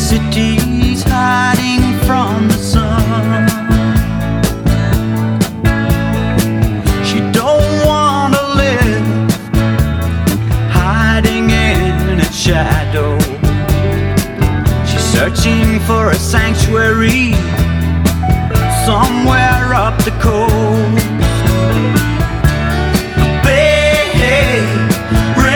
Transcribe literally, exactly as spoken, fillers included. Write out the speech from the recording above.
city's hiding from the sun. She don't wanna live hiding in its shadow. She's searching for a sanctuary somewhere up the coast.